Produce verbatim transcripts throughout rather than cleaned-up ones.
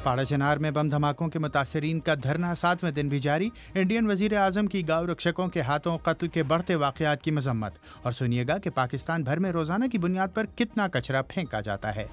पाड़ा चिनार में बम धमाकों के मुतासरीन का धरना सातवें दिन भी जारी। इंडियन वजीर आजम की गाँव रक्षकों के हाथों कत्ल के बढ़ते वाक़यात की मजम्मत। और सुनिएगा कि पाकिस्तान भर में रोज़ाना की बुनियाद पर कितना कचरा फेंका जाता है।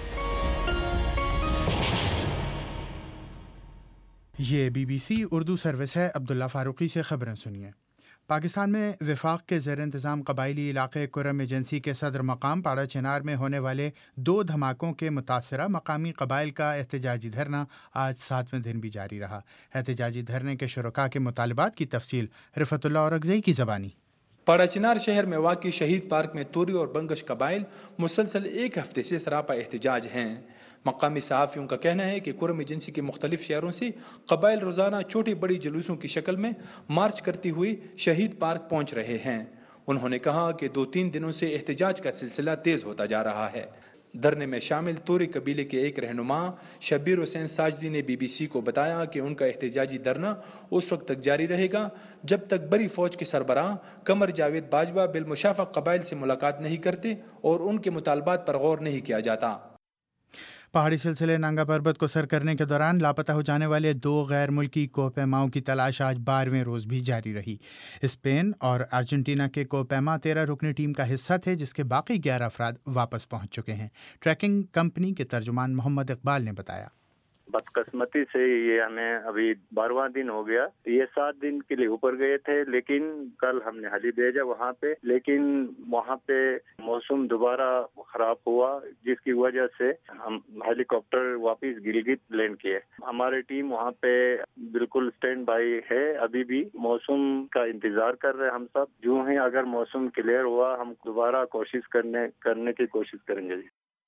ये बीबीसी उर्दू सर्विस है। अब्दुल्ला फारूकी से खबरें सुनिए। पाकिस्तान में वफाक के ज़ेर इंतज़ाम कबायली इलाके कुरम एजेंसी के सदर मकाम पाड़ा चिनार में होने वाले दो धमाकों के मुतासरा मकामी कबाइल का एहतजाजी धरना आज सातवें दिन भी जारी रहा। एहतजाजी धरने के शुरका के मुतालबात की तफसील रिफतुल्लाह औरकज़ई की ज़बानी। पाड़ा चिनार शहर में वाक़ई शहीद पार्क में तोरी और बंगश कबाइल मुसलसल एक हफ्ते से सरापा एहतजाज हैं। मकामी सहाफ़ियों का कहना है कि कुरम एजेंसी के मुख्तलिफ शहरों से कबाइल रोज़ाना छोटी बड़ी जुलूसों की शक्ल में मार्च करती हुई शहीद पार्क पहुँच रहे हैं। उन्होंने कहा कि दो तीन दिनों से एहतजाज का सिलसिला तेज़ होता जा रहा है। धरने में शामिल तोरी कबीले के एक रहनुमा शब्बीर हुसैन साजदी ने बीबीसी को बताया कि उनका एहतजाजी धरना उस वक्त तक जारी रहेगा जब तक बरी फौज के सरबराह कमर जावेद बाजवा बिलमुशाफा कबाइल से मुलाकात नहीं करते और उनके मुतालबात पर गौर नहीं किया जाता। पहाड़ी सिलसिले नांगा पर्वत को सर करने के दौरान लापता हो जाने वाले दो गैर मुल्की कोहपैमाओं की तलाश आज बारहवें रोज़ भी जारी रही। स्पेन और अर्जेंटीना के कोहपैमा तेरह रुकनी टीम का हिस्सा थे, जिसके बाकी ग्यारह अफराद वापस पहुंच चुके हैं। ट्रैकिंग कंपनी के तर्जुमान मोहम्मद इकबाल ने बताया। बदकिस्मती से ये हमें अभी बारहवां दिन हो गया। ये सात दिन के लिए ऊपर गए थे, लेकिन कल हमने हली भेजा वहाँ पे, लेकिन वहाँ पे मौसम दोबारा खराब हुआ, जिसकी वजह से हम हेलीकॉप्टर वापस गिलगित लैंड किए। हमारी टीम वहाँ पे बिल्कुल स्टैंड बाई है, अभी भी मौसम का इंतजार कर रहे हैं हम सब। जो है अगर मौसम क्लियर हुआ हम दोबारा कोशिश करने करने की कोशिश करेंगे।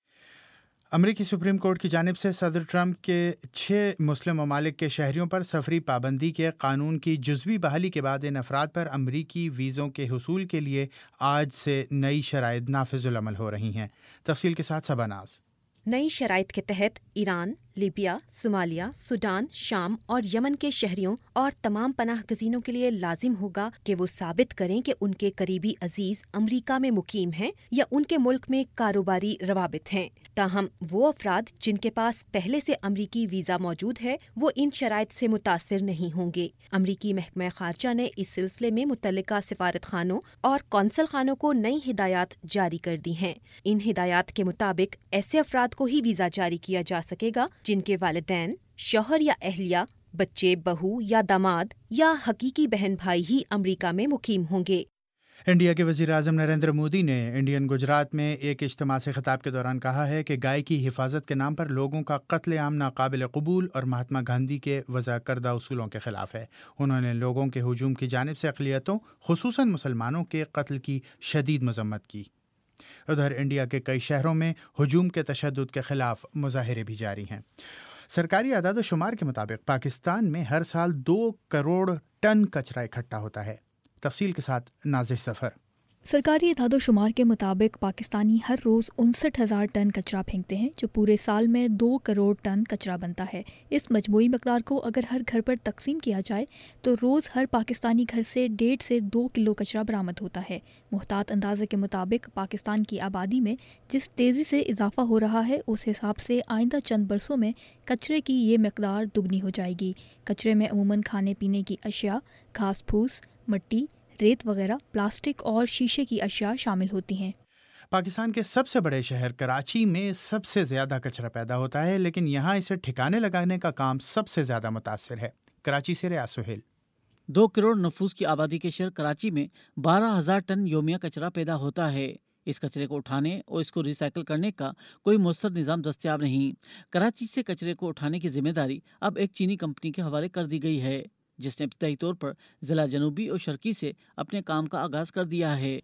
अमरीकी सुप्रीम कोर्ट की जानिब से सदर ट्रंप के छः मुस्लिम ममालिक के शहरियों पर सफरी पाबंदी के कानून की जुज़वी बहाली के बाद इन अफराद पर अमरीकी वीज़ों के हुसूल के लिए आज से नई शराइत नाफिजुल अमल हो रही हैं। तफसील के साथ सबनाज़। नई शराइत के तहत ईरान, लीबिया, सोमालिया, सूडान, शाम और यमन के शहरियों और तमाम पनाह गज़ीनों के लिए लाजिम होगा कि वो साबित करें कि उनके करीबी अजीज अमरीका में मुकीम हैं या उनके मुल्क में कारोबारी रवाबित हैं। ताहम वो अफराद जिनके पास पहले से अमरीकी वीज़ा मौजूद है वो इन शराइत से मुतासिर नहीं होंगे। अमरीकी महकमा खारजा ने इस सिलसिले में मुतल्लिका सिफारत खानों और कौंसल खानों को नई हिदायत जारी कर दी हैं। इन हिदायत के मुताबिक ऐसे अफराद को ही वीज़ा जारी किया जा सकेगा जिनके वालिदैन, शौहर या अहलिया, बच्चे, बहू या दामाद या हकीकी बहन भाई ही अमरीका में मुकीम होंगे। इंडिया के वज़ीर आज़म नरेंद्र मोदी ने इंडियन गुजरात में एक इज्तिमा से खिताब के दौरान कहा है कि गाय की हिफाजत के नाम पर लोगों का कत्ल आम नाकाबिल कबूल और महात्मा गांधी के वज़ा करदा उसूलों के ख़िलाफ़ है। उन्होंने लोगों के हुजूम की जानिब से अक़लियतों ख़ुसूसन मुसलमानों के कत्ल की शदीद मज़म्मत की। उधर इंडिया के कई शहरों में हुजूम के तशद्दुद के ख़िलाफ़ मुज़ाहिरे भी जारी हैं। सरकारी आदाद व शुमार के मुताबिक पाकिस्तान में हर साल दो करोड़ टन कचरा इकट्ठा होता है। तफसील के साथ नाज़िश सफ़र। सरकारी इतादो-शुमार के मुताबिक पाकिस्तानी हर रोज़ उनसठ हज़ार टन कचरा फेंकते हैं, जो पूरे साल में दो करोड़ टन कचरा बनता है। इस मजमूई मकदार को अगर हर घर पर तकसीम किया जाए तो रोज़ हर पाकिस्तानी घर से डेढ़ से दो किलो कचरा बरामद होता है। मुहतात अंदाजे के मुताबिक पाकिस्तान की आबादी में जिस तेज़ी से इजाफा हो रहा है, उस हिसाब से आइंदा चंद बरसों में कचरे की ये मकदार दुगनी हो जाएगी। कचरे में अमूमन खाने पीने की अशिया, घास फूस, मिट्टी, रेत वगैरह, प्लास्टिक और शीशे की अशिया शामिल होती हैं। पाकिस्तान के सबसे बड़े शहर कराची में सबसे ज़्यादा कचरा पैदा होता है, लेकिन यहाँ इसे ठिकाने लगाने का काम सबसे ज़्यादा मुतासिर है। कराची से रियाज सुहेल। दो करोड़ नफूस की आबादी के शहर कराची में बारह हज़ार टन योमिया कचरा पैदा होता है। इस कचरे को उठाने और इसको रिसाइकिल करने का कोई मुस्तर निज़ाम दस्तयाब नहीं। कराची से कचरे को उठाने की जिम्मेदारी अब एक चीनी कंपनी के हवाले कर दी गई है, जिसने इब्तदाई तौर पर ज़िला जनूबी और शर्की से अपने काम का आगाज़ कर दिया है।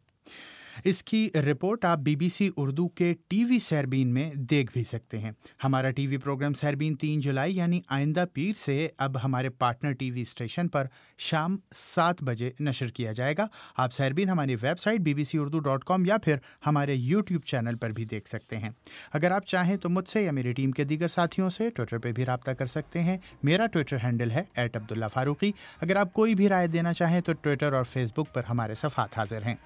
इसकी रिपोर्ट आप बीबीसी उर्दू के टीवी सैरबीन में देख भी सकते हैं। हमारा टीवी प्रोग्राम सैरबीन तीन जुलाई यानी आइंदा पीर से अब हमारे पार्टनर टीवी स्टेशन पर शाम सात बजे नशर किया जाएगा। आप सैरबीन हमारी website B B C Urdu dot com या फिर हमारे यूट्यूब चैनल पर भी देख सकते हैं। अगर आप चाहें तो मुझसे या मेरी टीम के दीगर साथियों से ट्विटर पर भी रब्ता कर सकते हैं। मेरा ट्विटर हैंडल है एट अब्दुल्ला फारूकी। अगर आप कोई भी राय देना चाहें तो ट्विटर और फेसबुक पर हमारे सफ़ात हाजिर हैं।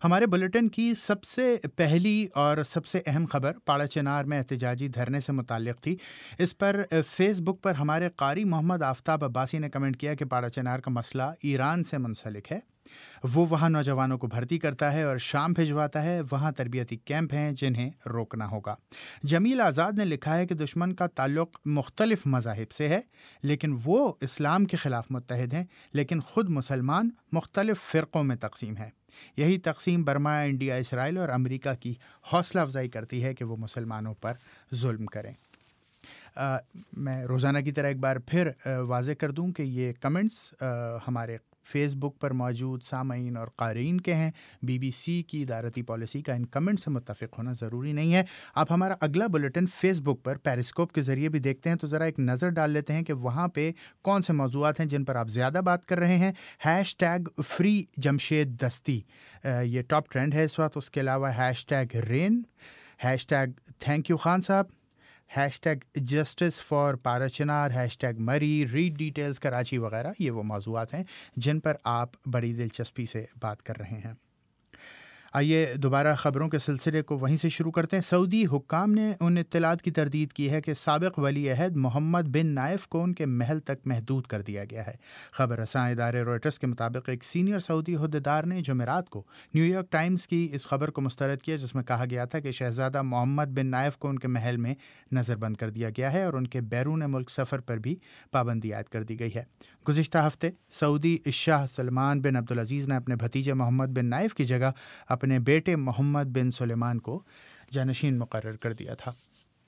ہمارے بلیٹن کی سب سے پہلی اور سب سے اہم خبر پاڑا چنار میں احتجاجی دھرنے سے متعلق تھی۔ اس پر فیس بک پر ہمارے قاری محمد آفتاب عباسی نے کمنٹ کیا کہ پاڑا چنار کا مسئلہ ایران سے منسلک ہے، وہ وہاں نوجوانوں کو بھرتی کرتا ہے اور شام بھجواتا ہے، وہاں تربیتی کیمپ ہیں جنہیں روکنا ہوگا۔ جمیل آزاد نے لکھا ہے کہ دشمن کا تعلق مختلف مذاہب سے ہے لیکن وہ اسلام کے خلاف متحد ہیں، لیکن خود مسلمان مختلف فرقوں میں تقسیم ہیں۔ یہی تقسیم برما، انڈیا، اسرائیل اور امریکہ کی حوصلہ افزائی کرتی ہے کہ وہ مسلمانوں پر ظلم کریں۔ آ, میں روزانہ کی طرح ایک بار پھر واضح کر دوں کہ یہ کمنٹس ہمارے فیس بک پر موجود سامعین اور قارئین کے ہیں۔ بی بی سی کی ادارتی پالیسی کا ان کمنٹ سے متفق ہونا ضروری نہیں ہے۔ آپ ہمارا اگلا بلیٹن فیس بک پر پیرسکوپ کے ذریعے بھی دیکھتے ہیں تو ذرا ایک نظر ڈال لیتے ہیں کہ وہاں پہ کون سے موضوعات ہیں جن پر آپ زیادہ بات کر رہے ہیں۔ ہیش ٹیگ فری جمشید دستی یہ ٹاپ ٹرینڈ ہے اس وقت، اس کے علاوہ hashtag rain, hashtag thank you Khan صاحب، hashtag justice for Parachinar, hashtag Murree, ریڈ ڈیٹیلز کراچی وغیرہ، یہ وہ موضوعات ہیں جن پر آپ بڑی دلچسپی سے بات کر رہے ہیں۔ آئیے دوبارہ خبروں کے سلسلے کو وہیں سے شروع کرتے ہیں۔ سعودی حکام نے ان اطلاعات کی تردید کی ہے کہ سابق ولی عہد محمد بن نائف کو ان کے محل تک محدود کر دیا گیا ہے۔ خبر رساں ادارے روئٹرز کے مطابق ایک سینئر سعودی عہدیدار نے جمعرات کو نیو یارک ٹائمز کی اس خبر کو مسترد کیا جس میں کہا گیا تھا کہ شہزادہ محمد بن نائف کو ان کے محل میں نظر بند کر دیا گیا ہے اور ان کے بیرون ملک سفر پر بھی پابندی عائد کر دی گئی ہے۔ گزشتہ ہفتے سعودی شاہ سلمان بن عبدالعزیز نے اپنے بھتیجے محمد بن نائف کی جگہ اپنے بیٹے محمد بن سلیمان کو جانشین مقرر کر دیا تھا۔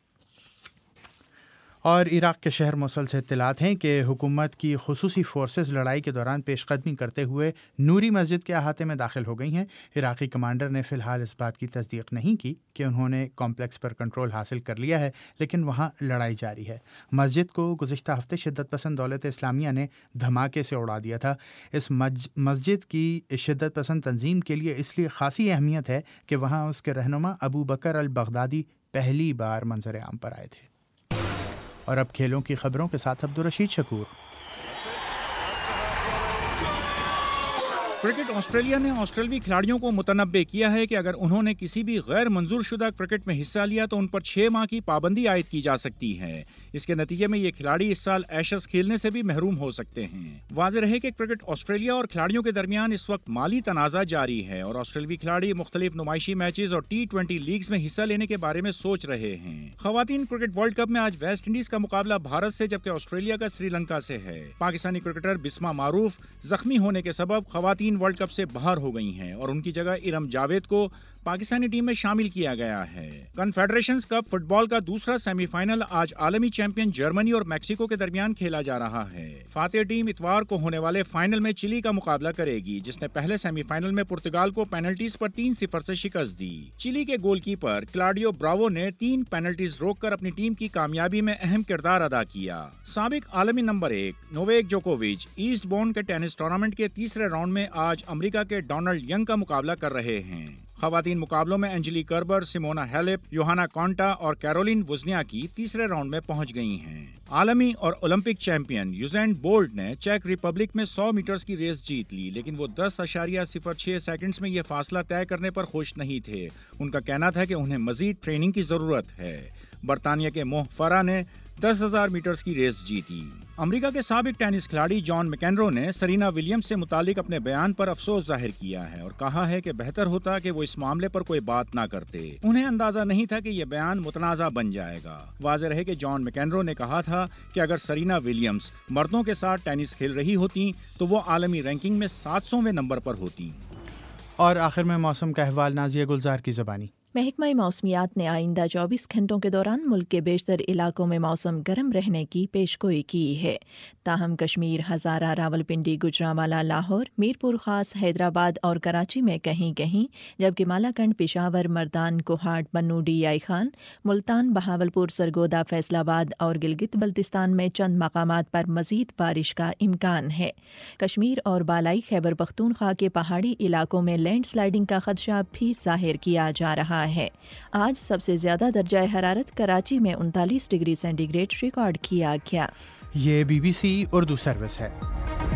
اور عراق کے شہر موصل سے اطلاعات ہیں کہ حکومت کی خصوصی فورسز لڑائی کے دوران پیش قدمی کرتے ہوئے نوری مسجد کے احاطے میں داخل ہو گئی ہیں۔ عراقی کمانڈر نے فی الحال اس بات کی تصدیق نہیں کی کہ انہوں نے کمپلیکس پر کنٹرول حاصل کر لیا ہے، لیکن وہاں لڑائی جاری ہے۔ مسجد کو گزشتہ ہفتے شدت پسند دولت اسلامیہ نے دھماکے سے اڑا دیا تھا۔ اس مسجد کی شدت پسند تنظیم کے لیے اس لیے خاصی اہمیت ہے کہ وہاں اس کے رہنما ابو بکر البغدادی پہلی بار منظر عام پر آئے تھے۔ اور اب کھیلوں کی خبروں کے ساتھ عبدالرشید شکور۔ کرکٹ آسٹریلیا نے آسٹریلوی کھلاڑیوں کو متنبع کیا ہے کہ اگر انہوں نے کسی بھی غیر منظور شدہ کرکٹ میں حصہ لیا تو ان پر چھ ماہ کی پابندی عائد کی جا سکتی ہے۔ اس کے نتیجے میں یہ کھلاڑی اس سال ایشز کھیلنے سے بھی محروم ہو سکتے ہیں۔ واضح رہے کہ کرکٹ آسٹریلیا اور کھلاڑیوں کے درمیان اس وقت مالی تنازع جاری ہے اور آسٹریلوی کھلاڑی مختلف نمائشی میچز اور ٹی ٹوینٹی لیگز میں حصہ لینے کے بارے میں سوچ رہے ہیں۔ خواتین کرکٹ ورلڈ کپ میں آج ویسٹ انڈیز کا مقابلہ بھارت سے جبکہ آسٹریلیا کا سری لنکا سے ہے۔ پاکستانی کرکٹر بسما معروف زخمی ہونے کے سبب خواتین ورلڈ کپ سے باہر ہو گئی ہیں اور ان کی جگہ ارم جاوید کو پاکستانی ٹیم میں شامل کیا گیا ہے۔ کنفیڈریشنز کپ فٹ بال کا دوسرا سیمی فائنل آج عالمی چیمپئن جرمنی اور میکسیکو کے درمیان کھیلا جا رہا ہے۔ فاتح ٹیم اتوار کو ہونے والے فائنل میں چلی کا مقابلہ کرے گی جس نے پہلے سیمی فائنل میں پرتگال کو پینلٹیز پر تین صفر سے شکست دی۔ چلی کے گول کیپر کلاڈیو براوو نے تین پینلٹیز روک کر اپنی ٹیم کی کامیابی میں اہم کردار ادا کیا۔ سابق عالمی نمبر ایک نوویک جوکووچ ایسٹ بورن کے ٹینس ٹورنامنٹ کے تیسرے راؤنڈ میں آج امریکہ کے ڈونلڈ ینگ کا مقابلہ کر رہے ہیں۔ خواتین مقابلوں میں انجلی کربر، سیمونا ہیلپ، یوہانا کانٹا اور کیرولین وزنیاکی تیسرے راؤنڈ میں پہنچ گئی ہیں۔ عالمی اور اولمپک چیمپئن یوزین بولٹ نے چیک ریپبلک میں سو میٹرز کی ریس جیت لی لیکن وہ دس اشاریہ صفر چھ سیکنڈز میں یہ فاصلہ طے کرنے پر خوش نہیں تھے۔ ان کا کہنا تھا کہ انہیں مزید ٹریننگ کی ضرورت ہے۔ برطانیہ کے موہ فرا نے دس ہزار میٹرز کی ریس جیتی۔ امریکہ کے سابق ٹینس کھلاڑی جان مکینرو نے سرینا ولیمز سے متعلق اپنے بیان پر افسوس ظاہر کیا ہے اور کہا ہے کہ بہتر ہوتا کہ وہ اس معاملے پر کوئی بات نہ کرتے۔ انہیں اندازہ نہیں تھا کہ یہ بیان متنازع بن جائے گا۔ واضح رہے کہ جان مکینرو نے کہا تھا کہ اگر سرینا ولیمز مردوں کے ساتھ ٹینس کھیل رہی ہوتی تو وہ عالمی رینکنگ میں سات سوویں نمبر پر ہوتی۔ اور آخر میں موسم کا احوال نازیہ گلزار کی زبانی۔ محکمہ موسمیات نے آئندہ چوبیس گھنٹوں کے دوران ملک کے بیشتر علاقوں میں موسم گرم رہنے کی پیشگوئی کی ہے۔ تاہم کشمیر، ہزارہ، راولپنڈی، گجرانوالہ، لاہور، میرپور خاص، حیدرآباد اور کراچی میں کہیں کہیں جبکہ Malakand, Peshawar, Mardan, Kohat, Bannu, D I Khan, Multan, Bahawalpur, Sargodha, Faisalabad اور گلگت بلتستان میں چند مقامات پر مزید بارش کا امکان ہے۔ کشمیر اور بالائی خیبر پختونخوا کے پہاڑی علاقوں میں لینڈ سلائیڈنگ کا خدشہ بھی ظاہر کیا جا رہا ہے۔ آج سب سے زیادہ درجہ حرارت کراچی میں انتالیس ڈگری سینٹی گریڈ ریکارڈ کیا گیا۔ یہ B B C Urdu service ہے۔